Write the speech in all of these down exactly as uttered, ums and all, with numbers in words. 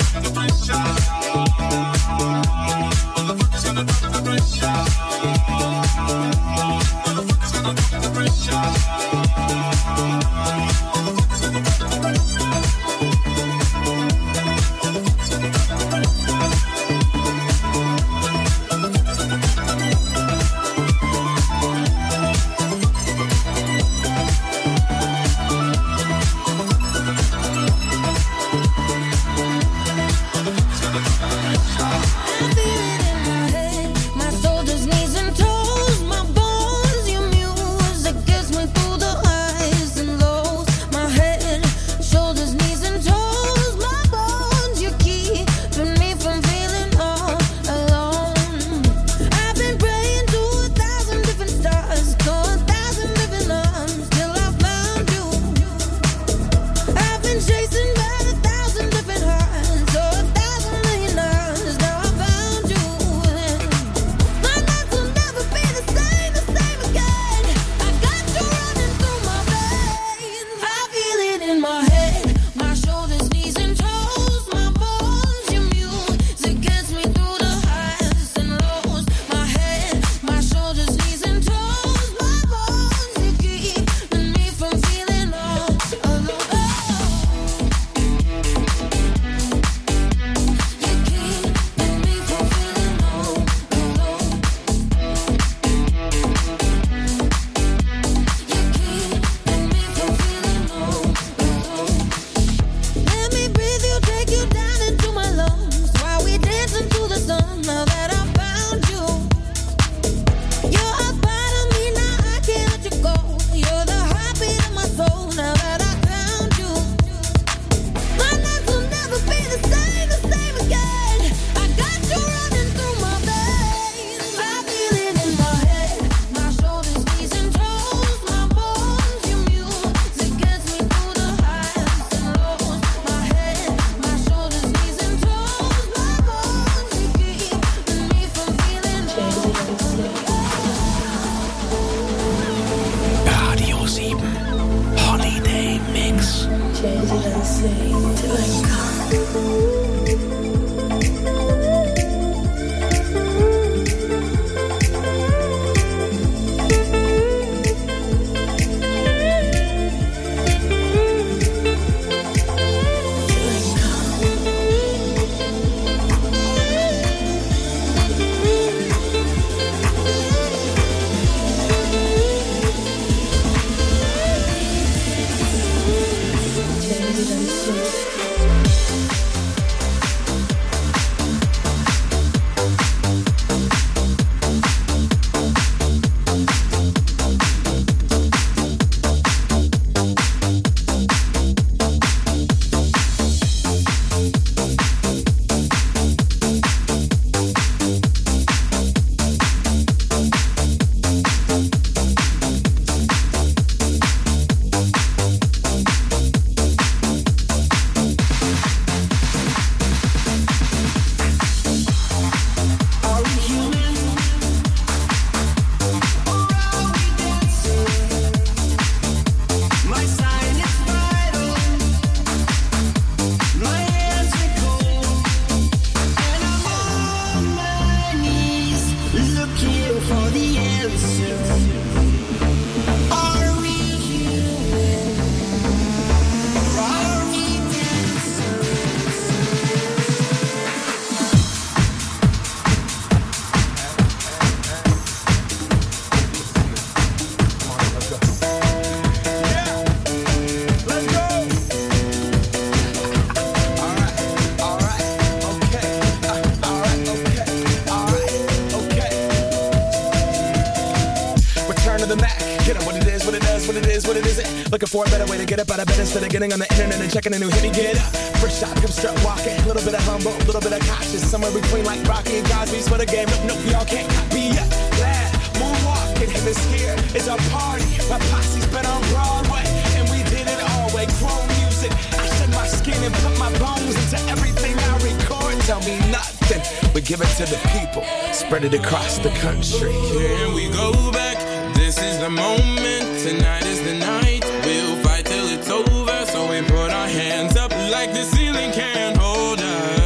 Looking for a better way to get up out of bed instead of getting on the internet and checking a new hit. Me get up, first shot, come strut walking. A little bit of humble, a little bit of cautious. Somewhere between like Rocky and Cosby's for the game. Nope, nope, y'all can't copy yet. Glad, moonwalking, and this here is our party. My posse's been on Broadway, and we did it all way. Chrome music, I shed my skin and put my bones into everything I record. Tell me nothing, but give it to the people. Spread it across the country. Here we go back, this is the moment. Tonight is the night. We'll fight till it's over, so we put our hands up like the ceiling can't hold us.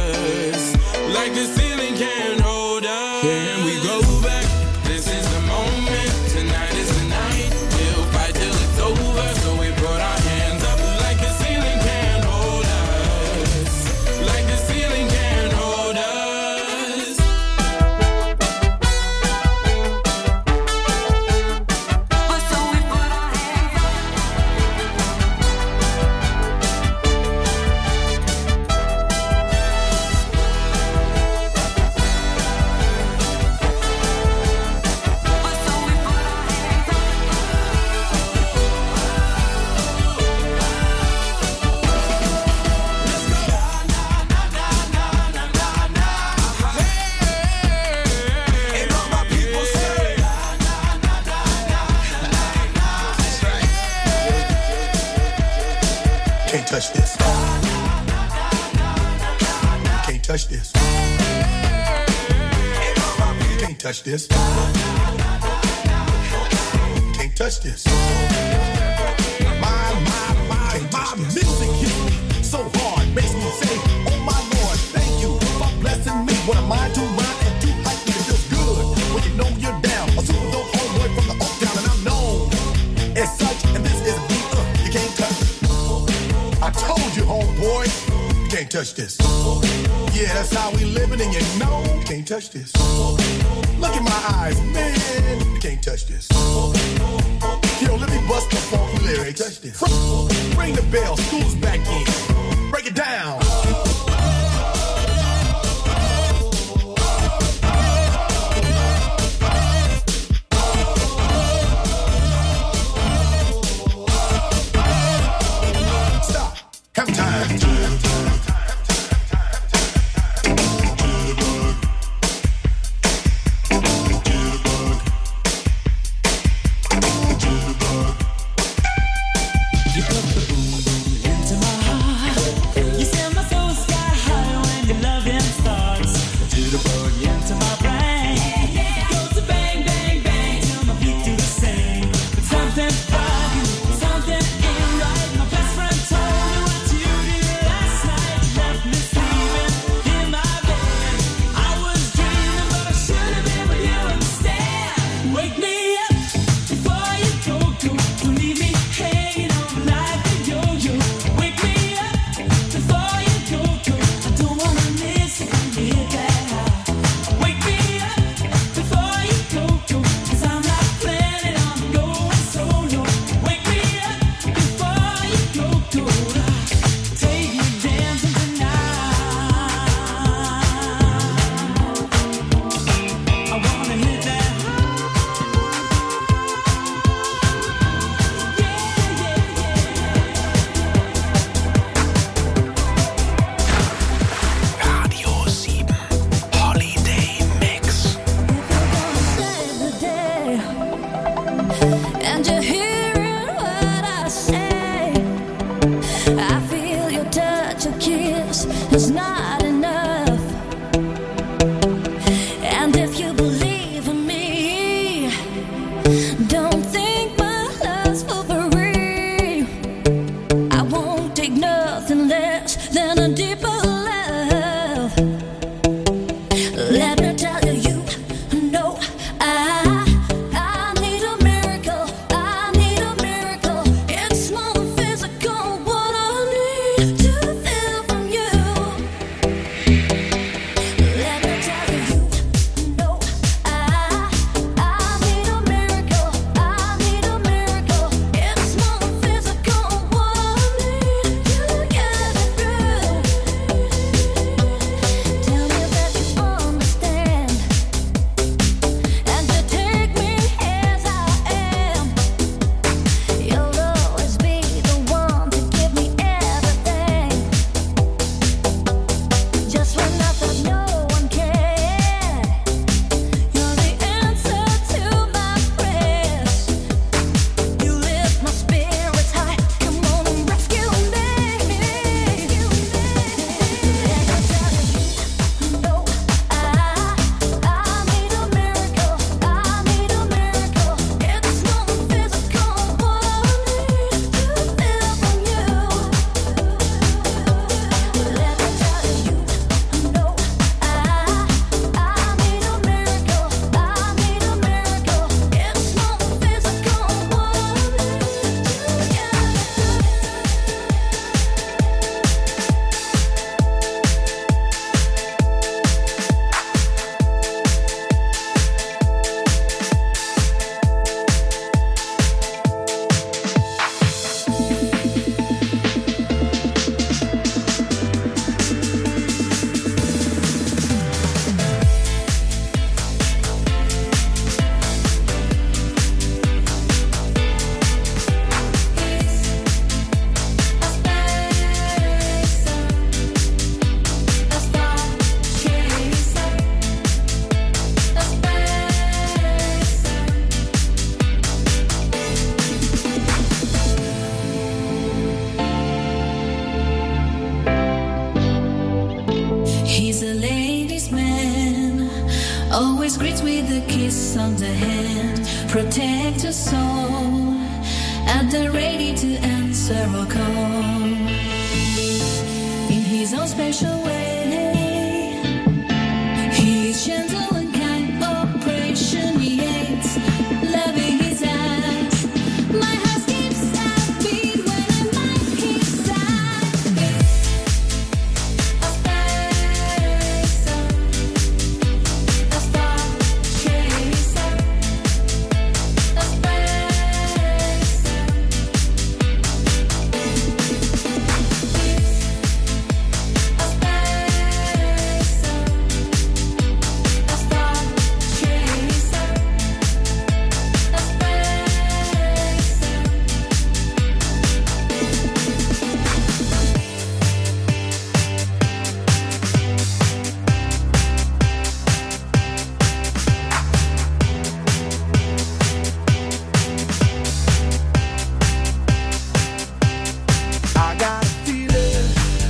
touch this. Can't touch this. Can't touch this. Can't touch this. My, my, my, my music hits me so hard, makes me say, oh my Lord, thank you for blessing me. What am I to rhyme and to hype me? It feels good when you know you're down. A super dope homeboy from the Oak Town, and I'm known as such. And this is a beat uh, you can't touch. I told you, homeboy, you can't touch this. Yeah, that's how we living, and you know you can't touch this. Look in my eyes, man, you can't touch this. Yo, let me bust the funky lyrics. Touch this. Ring the bell, school's back in. Break it down. Stop. Have time. You put the boom into my heart. You set my soul. He's a ladies' man, always greets with a kiss on the hand. Protect your soul, at the ready to answer a call. In his own special way, he's gentle and kind, appreciates loving his eyes. My heart skips a beat when I'm by his side. It's a spacer, a star chaser, a spacer. I got a feeling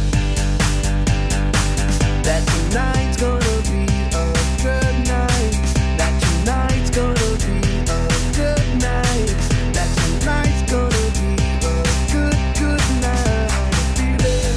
that tonight's gonna be a good night. That tonight's gonna be a good night. That tonight's gonna be a good, good night. Feeling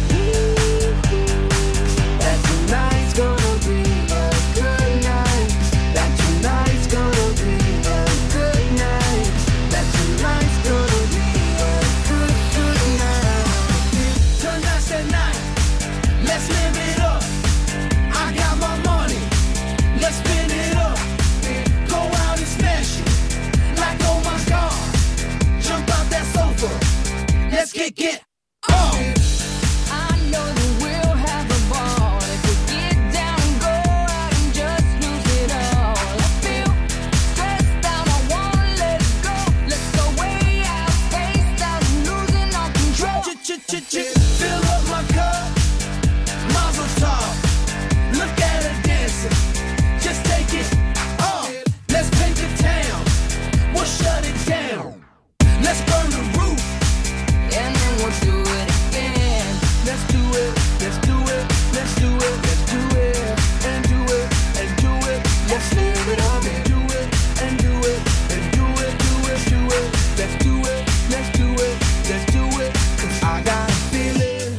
that tonight's gonna be a good night. That tonight's gonna be a good night. That tonight's gonna be a good, good night. Tonight's the night. Let's live it up. I got my money. Let's spin it up. Go out and smash it. Like, oh my God. Jump out that sofa. Let's kick it up. I know that we'll have a ball if we get down, go out and just lose it all. I feel stressed out, I wanna let it go. Let's go way out, spaced out, losing all control. Fill up my cup. Mazel tov. Look at her dancing. Just take it off. Let's paint the town. We'll shut it down. Let's burn the roof. And then we'll do it again. Let's do it. Let's do it. Let's do it. Let's do it. And do it. And do it. Let's live it up and do it. And do it. And do it. Do it. Do it. Let's do it. Let's do it. Let's do it. 'Cause I got a feeling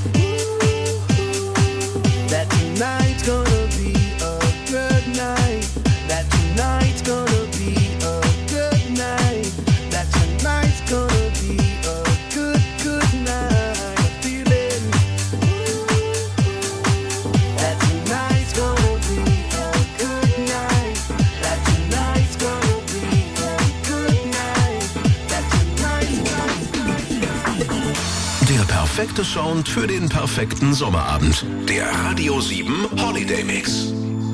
that tonight's gonna be a good night. That tonight's gonna be a good night. That tonight's gonna be a good, good night. I'm feeling that tonight's gonna be a good night. That tonight's gonna be a good night. That tonight's Der perfekte Sound für den perfekten Sommerabend. Der Radio sieben Holiday Mix.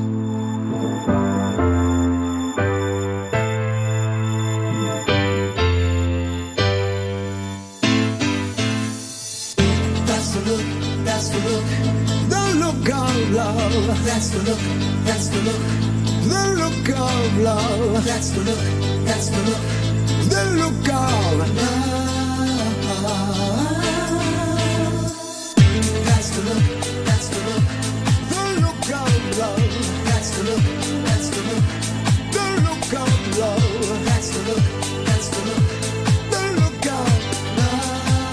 That's the look, that's the look. The look of love. That's the look, that's the look. The look of love. That's the look, that's the look. The look of love. That's the look, that's the look. The look of love. That's the look, that's the look. The look of love. That's the look, that's the look. The look of love.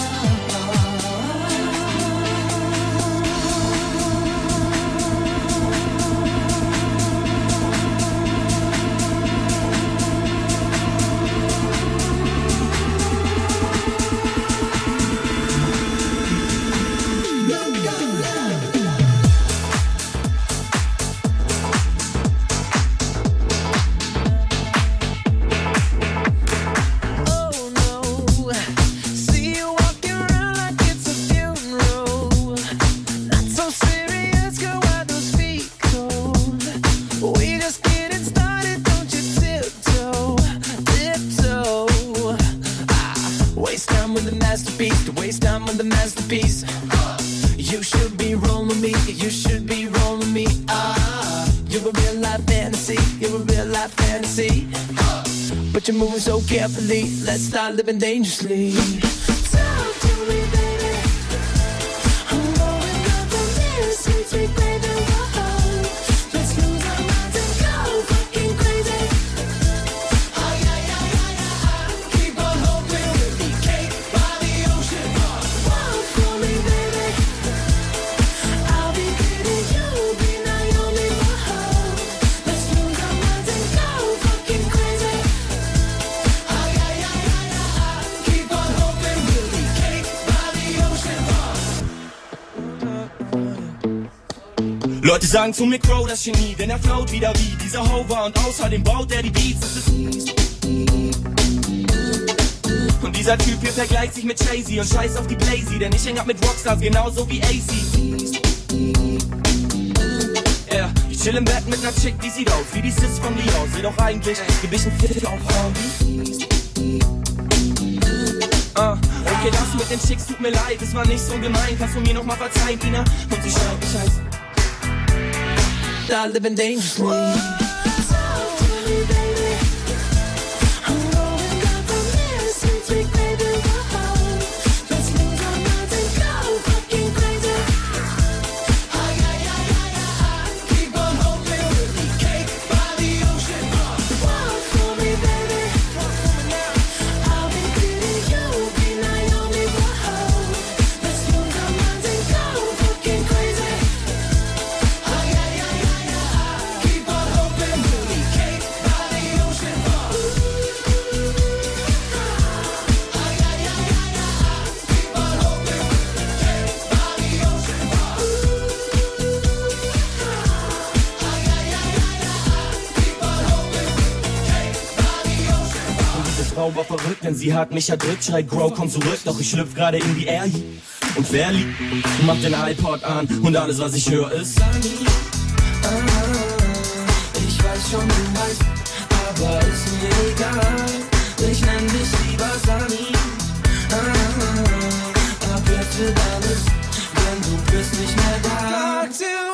But you're moving so carefully. Let's start living dangerously. Talk to me, baby. I'm going up on this. Sweet, sweet baby. Leute sagen zu mir Crow, das Genie, denn er float wieder wie dieser Hover und außerdem baut er die Beats, das ist mies. Und dieser Typ hier vergleicht sich mit Jay-Z und scheiß auf die Blazy, denn ich häng ab mit Rockstars genauso wie A C. Yeah, ich chill im Bett mit ner Chick, die sieht aus wie die Sis von Leo, seh doch eigentlich gewichen fit auf Harvey. Uh, okay, das mit den Chicks tut mir leid, es war nicht so gemein, kannst du mir noch mal verzeihen, Ina? Und sie schreibt, ich heiß Start living dangerously. War verrückt, denn sie hat mich erdrückt. Schreit Grow, komm zurück, doch ich schlüpf gerade in die Air. Und wer liegt, macht den iPod an und alles, was ich höre, ist Sunny. Ah, ich weiß schon, du weißt, aber ist mir egal. Ich nenn dich lieber Sunny. Ah, ab jetzt wird alles, denn du bist nicht mehr da.